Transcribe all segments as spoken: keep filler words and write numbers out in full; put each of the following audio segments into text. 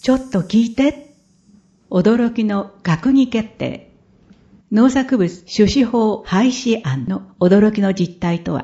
ちょっと聞いて。驚きの閣議決定。農作物種子法廃止案の驚きの実態とは。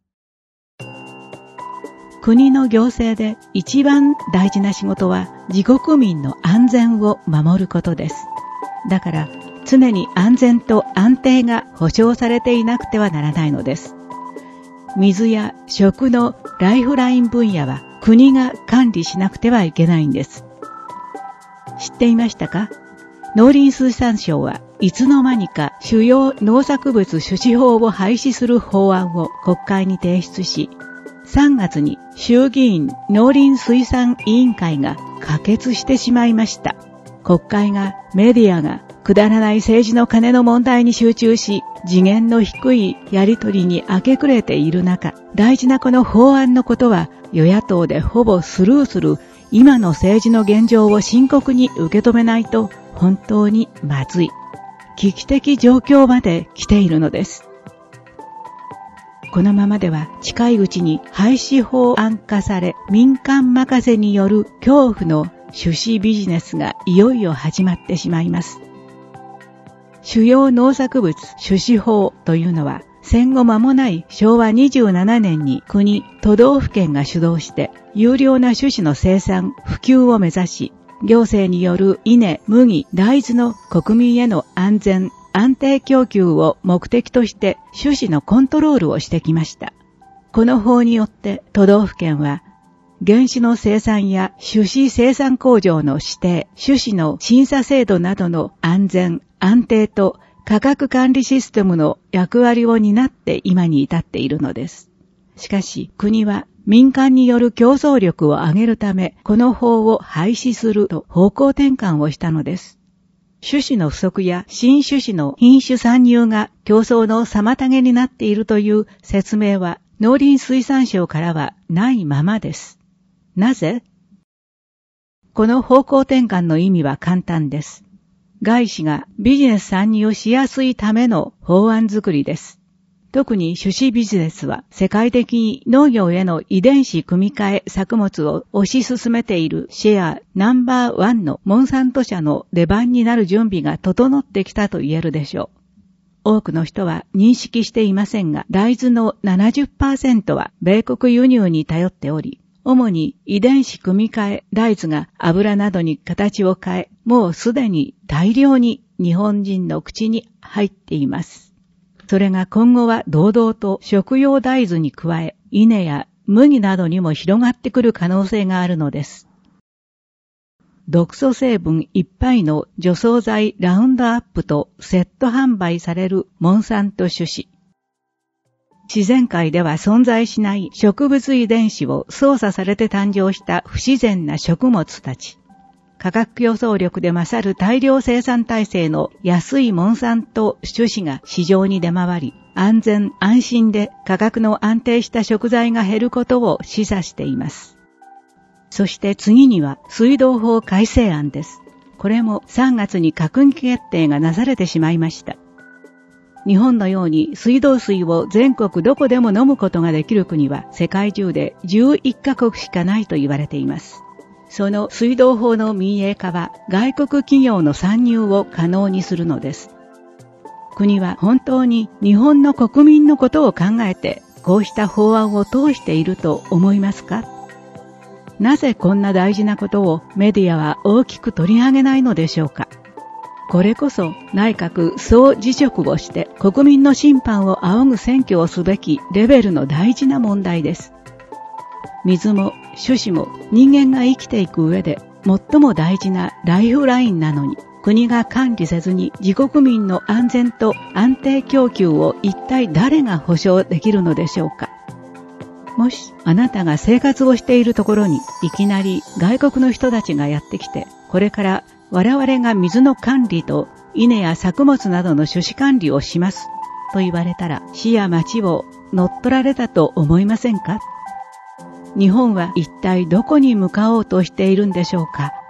国の行政で一番大事な仕事は自国民の安全を守ることです。だから常に安全と安定が保障されていなくてはならないのです。水や食のライフライン分野は国が管理しなくてはいけないんです。知っていましたか？農林水産省はいつの間にか主要農作物種子法を廃止する法案を国会に提出し、さんがつに衆議院農林水産委員会が可決してしまいました。国会がメディアがくだらない政治の金の問題に集中し、次元の低いやりとりに明け暮れている中、大事なこの法案のことは与野党でほぼスルーする今の政治の現状を深刻に受け止めないと本当にまずい。危機的状況まで来ているのです。このままでは近いうちに廃止法案化され、民間任せによる恐怖の種子ビジネスがいよいよ始まってしまいます。主要農作物種子法というのは戦後間もないしょうわにじゅうななねんに国、都道府県が主導して優良な種子の生産、普及を目指し、行政による稲、麦、大豆の国民への安全、安定供給を目的として種子のコントロールをしてきました。この法によって都道府県は原種の生産や種子生産工場の指定、種子の審査制度などの安全、安定と価格管理システムの役割を担って今に至っているのです。しかし国は民間による競争力を上げるため、この法を廃止すると方向転換をしたのです。種子の不足や新種子の品種参入が競争の妨げになっているという説明は農林水産省からはないままです。なぜ？この方向転換の意味は簡単です。外資がビジネス参入しやすいための法案作りです。特に種子ビジネスは世界的に農業への遺伝子組み換え作物を推し進めているシェアナンバーワンのモンサント社の出番になる準備が整ってきたと言えるでしょう。多くの人は認識していませんが、大豆の ななじゅっパーセント は米国輸入に頼っており、主に遺伝子組み換え大豆が油などに形を変え、もうすでに大量に日本人の口に入っています。それが今後は堂々と食用大豆に加え、稲や麦などにも広がってくる可能性があるのです。毒素成分いっぱいの除草剤ラウンドアップとセット販売されるモンサント種子。自然界では存在しない植物遺伝子を操作されて誕生した不自然な食物たち。価格競争力で勝る大量生産体制の安いモンサント種子が市場に出回り、安全安心で価格の安定した食材が減ることを示唆しています。そして次には水道法改正案です。これもさんがつに閣議決定がなされてしまいました。日本のように水道水を全国どこでも飲むことができる国は世界中でじゅういっかこくしかないと言われています。その水道法の民営化は外国企業の参入を可能にするのです。国は本当に日本の国民のことを考えてこうした法案を通していると思いますか？なぜこんな大事なことをメディアは大きく取り上げないのでしょうか？これこそ内閣総辞職をして国民の審判を仰ぐ選挙をすべきレベルの大事な問題です。水も種子も人間が生きていく上で最も大事なライフラインなのに、国が管理せずに自国民の安全と安定供給を一体誰が保証できるのでしょうか？もしあなたが生活をしているところにいきなり外国の人たちがやってきて、これから我々が水の管理と稲や作物などの種子管理をしますと言われたら、市や町を乗っ取られたと思いませんか？日本は一体どこに向かおうとしているんでしょうか？